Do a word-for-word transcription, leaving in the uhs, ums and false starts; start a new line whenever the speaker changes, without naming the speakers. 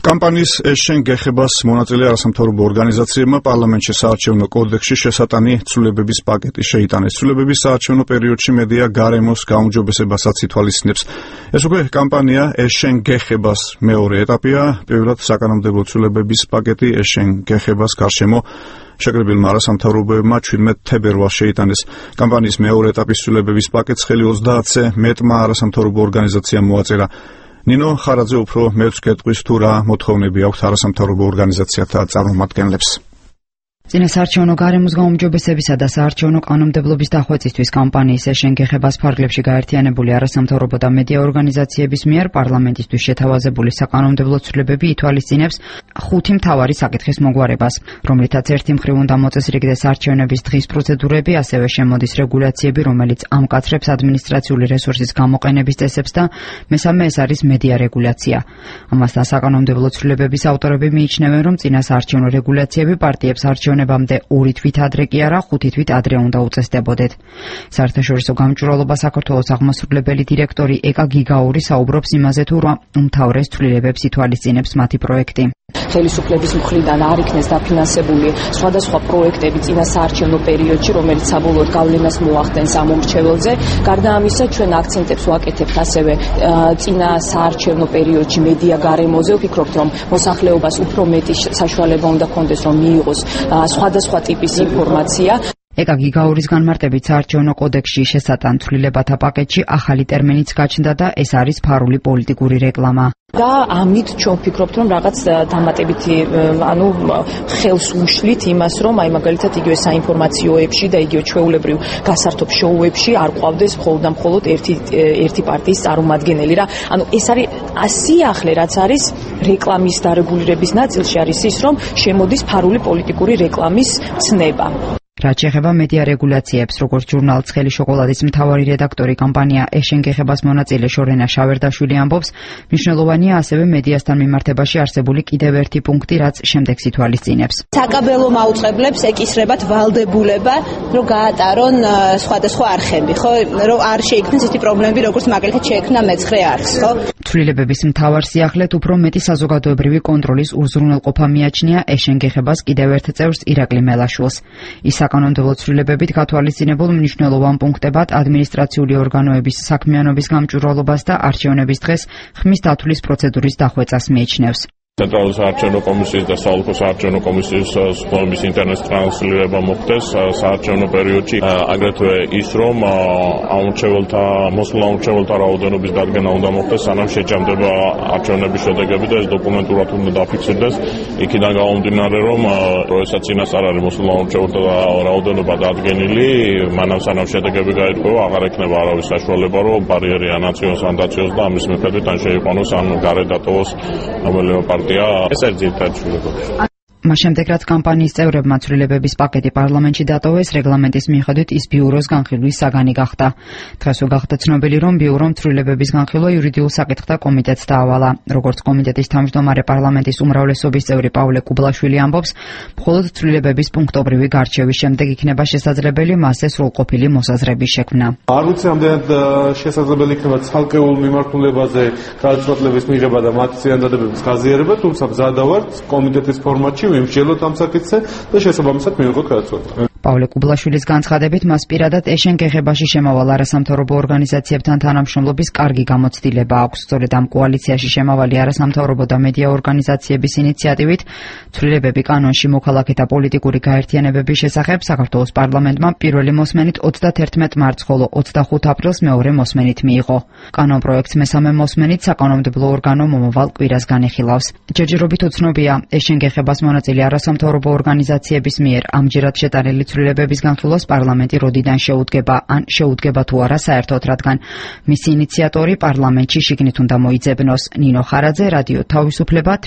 Კამპანიის ეშენ გეხებას მონაწილე არასამთავრობო ორგანიზაციებმა პარლამენტში საარჩევნო კოდექსში შესატანი ცვლილებების პაკეტი შეიტანეს. ცვლილებების საარჩევნო პერიოდში მედია გარემოს გაუმჯობესებასაც ითვალისწინებს. ეს უკვე კამპანია ეშენ გეხებას მეორე ეტაპია. პირველად საკანონმდებლო ცვლილებების პაკეტი ეშენ გეხებას გარშემო შეკრებილმა არასამთავრობოებმა ჩვიდმეტ თებერვალს შეიტანეს. კამპანიის მეორე ეტაპის ცვლილებების პაკეტს ხელი ოცდაათზე მეტმა არასამთავრობო ორგანიზაციამ მოაწერა. ნინო ხარაძე უფრო მეც გეტყვის თუ რა მოთხოვნები აქვთ არასამთავრობო ორგანიზაციათა წარმომადგენლებს.
წინასაარჩევნო გარემოს გაუმჯობესებისა და საარჩევნო კანონმდებლობის დახვეწისთვის კამპანიის ეშენ გეხებას ფარგლებში გაერთიანებული არასამთავრობო და მედია ორგანიზაციების მიერ პარლამენტისთვის შეთავაზებული საკანონმდებლო ცვლილებები ითვალისწინებს ხუთი მთავარი საკითხის მოგვარებას, რომლითაც ერთი მხრივ უნდა მოწესრიგდეს არჩევნების დღის პროცედურები, ასევე შემოდის რეგულაციები, რომელიც ამკაცრებს ადმინისტრაციული რესურსის გამოყენების წესებს და მესამე ეს არის მედია რეგულაცია. ამასთან საკანონმდებლო ცვლილებების ავტორები მიიჩნევენ, რომ წინასაარჩევნო რეგულაციები პარტიებს არჩევნებამდე ორი თვით ადრე კი არა, ხუთი თვით ადრე უნდა უწესდებოდეთ. საერთაშორისო გამჭვირვალობა საქართველოს აღმასრულებელი დირექტორი ეკა გიგაური საუბრობს იმაზე, თუ რა უმთავრეს ცვლილებებს ითვალისწინებს მათი პროექტი.
ხელისუფლების მხრიდან არ იქნეს დაფინანსებული სხვადასხვა პროექტები წინასაარჩევნო პერიოდში, რომელიც საბოლოოდ გავლენას მოახდენს ამ მომრჩეველზე. გარდა ამისა, ჩვენ აქცენტებს ვაკეთებთ ასევე წინასაარჩევნო პერიოდში მედია გარემოზე. ვფიქრობთ, რომ მოსახლეობას უფრო მეტი საშუალება უნდა ჰქონდეს, რომ მიიღოს სხვადასხვა ტიპის ინფორმაცია.
ეკა გიგაურის განმარტებით საარჩევნო კოდექსში შესატან ცვლილებათა პაკეტში ახალი ტერმინიც გაჩნდა და ეს არის ფარული პოლიტიკური რეკლამა.
და ამით ჩვენ ვფიქრობთ, რომ რაღაც დამატებითი ანუ ხელს უშლით იმას, რომ აი მაგალითად იგივე საინფორმაციოებში და იგივე ჩვეულებრივ გასართობ შოუებში არ ყვავდეს მხოლოდ და მხოლოდ ერთი ერთი პარტიის წარმომადგენელი რა. ანუ ეს არის ასიახლე, რაც არის რეკლამის დარეგულირების ნაწილში არის ის, რომ შემოდის ფარული პოლიტიკური რეკლამის ცნება.
რაც შეეხება მედია რეგულაციებს, როგორც ჟურნალ ცხელი შოკოლადის მთავარი რედაქტორი კამპანია ეშენ გეხებას მონაწილე შორენა შავერდაშვილი ამბობს, მნიშვნელოვანია ასევე მედიასთან მიმართებაში არსებული კიდევ ერთი პუნქტი, რაც შემდეგს ითვალისწინებს.
საკაბელო მაუწყებლებს ეკისრებათ ვალდებულება, რომ გაატარონ სხვადასხვა არხები, ხო, რომ არ შეიქმნეს ისეთი პრობლემები, როგორც მაგალითად შეექმნა მეცხრე არხს, ხო?
ცვლილებების მთავარ სიახლეთ უფრო მეტი საზოგადოებრივი კონტროლის უზრუნველყოფა მიაჩნია ეშენ გეხებას კიდევ ერთ წევრს ირაკლი მელაშვილს. ის საკანონმდებლო ცვლილებებით გათვალისწინებულ მნიშვნელოვან პუნქტებად ადმინისტრაციული ორგანოების საქმიანობის გამჭვირვალობას და არჩევნების დღეს ხმის დათვლის პროცედურის დახვეწას მიიჩნევს.
ცენტრალური საარჩევნო კომისიის და საოლქო საარჩევნო კომისიის სხდომების ინტერნეტ ტრანსლირება მოხდეს საარჩევნო პერიოდში, აგრეთვე ის, რომ ამორჩეველთა მოსულა ამორჩეველთა რაოდენობის დადგენა უნდა მოხდეს, სანამ შეჯამდება არჩევნების შედეგები და ეს დოკუმენტურად უნდა დაფიქსირდეს. იქიდან გამომდინარე, რომ როდესაც წინასწარ არის მოსულა ამორჩეველთა რაოდენობა დადგენილი, მანამ სანამ შედეგები გაირკვევა, აღარ ექნება არავის საშუალება, რომ ბარიერი ანაციოს ან დაციოს და ამის მიხედვით ან შეიყვანოს ან გარეთ დატოვოს რომელიმე პარტია. ეს არის ძირითადი ცვლილებები.
მას შემდეგ, რაც კამპანიის წევრებმა ცვლილებების პაკეტი პარლამენტში დატოვეს, რეგლამენტის მიხედვით ის ბიუროს განხილვის საგანი გახდა. დღეს გახდა ცნობილი, რომ ბიურომ ცვლილებების განხილვა იურიდიულ საკითხთა კომიტეტს დაავალა. როგორც კომიტეტის თავმჯდომარე პარლამენტის უმრავლესობის წევრი პავლე კუბლაშვილი ამბობს, მხოლოდ ცვლილებების პუნქტობრივი გარჩევის შემდეგ იქნება შესაძლებელი მასზე სრულყოფილი მოსაზრების შექმნა.
არ ვიცი, ამდენად შესაძლებელი იქნება ცალკეულ მიმართულებაზე გადაწყვეტილების მიღება და მათი წინადადებების გაზიარება, თუმცა მზადა ვარ კომიტეტის ფორმატში ვიმსჯელოთ ამ საკითხზე და შესაბამისად მივიღოთ გადაწყვეტილება.
პავლე კუბლაშვილის განცხადებით, მას პირადად ეშენ გეხებაში შემავალ არასამთავრობო ორგანიზაციებთან თანამშრომლობის კარგი გამოცდილება აქვს. სწორედ ამ კოალიციაში შემავალი არასამთავრობო და მედია ორგანიზაციების ინიციატივით ცვლილებები კანონში მოქალაქეთა პოლიტიკური გაერთიანებების შესახებ საქართველოს პარლამენტმა პირველი მოსმენით ოცდაათერთმეტ მარტს, ხოლო ოცდახუთ აპრილს მეორე მოსმენით მიიღო. კანონ პროექტს მესამე მოსმენით საკანონმდებლო ორგანო მომავალ კვირას განიხილავს. ჯერჯერობით უცნობია, ეშენ გეხებას მონაწილე არასამთავრობო ორგანიზაციების მიერ ამჯერად შეტანილი ცვლილებების განხილვას პარლამენტი როდიდან შეუდგება, ან შეუდგება თუ არა საერთოდ, რადგან მისი ინიციატორი პარლამენტში შიგნით უნდა მოიძებნოს. ნინო ხარაძე, რადიო თავისუფლება.